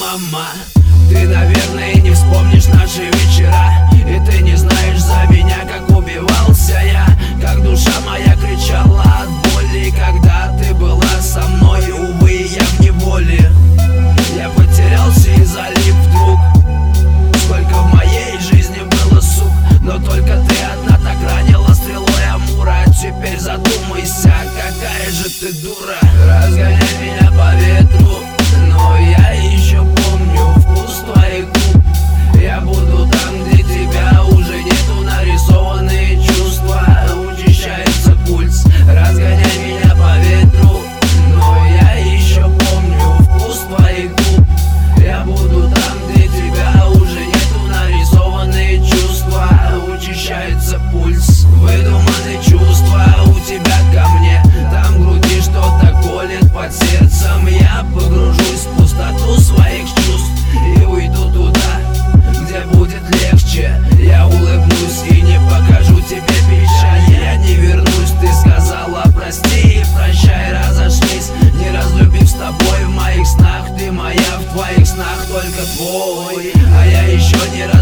мама. Ты, наверное, не вспомнишь наши вечера, и ты не знаешь за меня, как убивался я, как душа моя кричала от боли, когда ты была со мной. Увы, я в неволе, я потерялся и залип вдруг. Сколько в моей жизни было сук, но только ты одна так ранила стрелой Амура. Теперь задумайся, какая же ты дура. Разгоняй меня по ветру, но я еще помню вкус твоих губ. Я буду там, где тебя уже нету, нарисованные чувства, учащается пульс. Разгоняй меня по ветру, но я еще помню вкус твоих губ. Я буду там, где тебя уже нету, нарисованные чувства, учащается пульс. Выдуманные чувства у тебя ко мне, там в груди что-то колет под сердцем. Я погружусь в пустоту своих чувств и уйду туда, где будет легче. Я улыбнусь и не покажу тебе печаль. Я не вернусь, ты сказала прости и прощай. Разошлись, не разлюбив с тобой. В моих снах ты моя, в твоих снах только твой. А я еще не